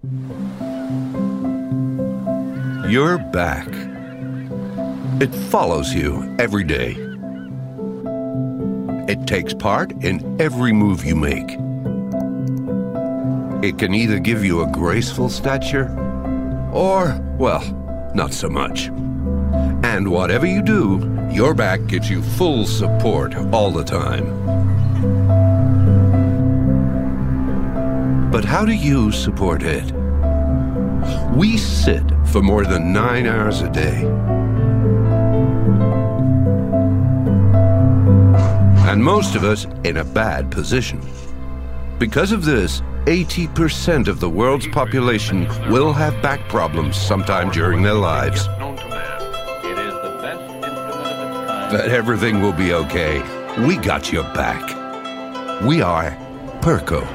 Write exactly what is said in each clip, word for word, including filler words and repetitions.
Your back. It follows you every day. It takes part in every move you make. It can either give you a graceful stature, or, well, not so much. And whatever you do, your back gives you full support all the time. But how do you support it? We sit for more than nine hours a day. And most of us in a bad position. Because of this, eighty percent of the world's population will have back problems sometime during their lives. But everything will be okay. We got your back. We are Perco.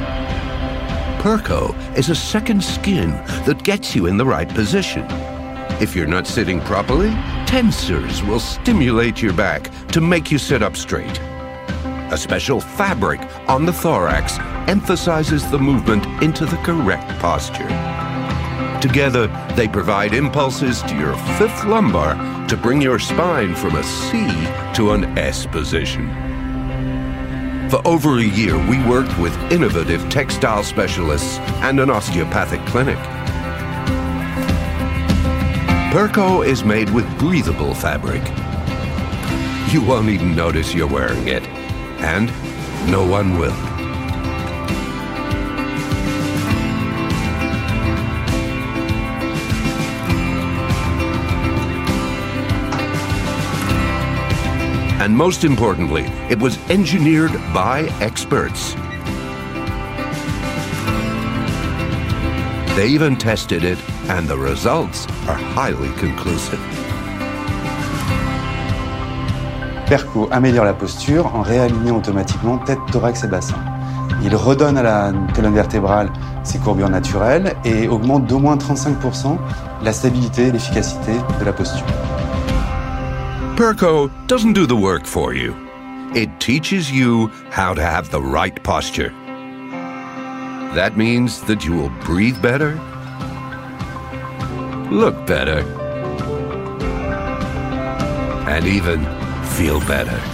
Perco is a second skin that gets you in the right position. If you're not sitting properly, tensors will stimulate your back to make you sit up straight. A special fabric on the thorax emphasizes the movement into the correct posture. Together, they provide impulses to your fifth lumbar to bring your spine from a C to an S position. For over a year, we worked with innovative textile specialists and an osteopathic clinic. Perco is made with breathable fabric. You won't even notice you're wearing it, and no one will. And most importantly, it was engineered by experts. They even tested it, and the results are highly conclusive. Perco améliore la posture en réalignant automatiquement tête, thorax et bassin. Il redonne à la colonne vertébrale ses courbures naturelles et augmente d'au moins trente-cinq pour cent la stabilité et l'efficacité de la posture. Perco doesn't do the work for you. It teaches you how to have the right posture. That means that you will breathe better, look better, and even feel better.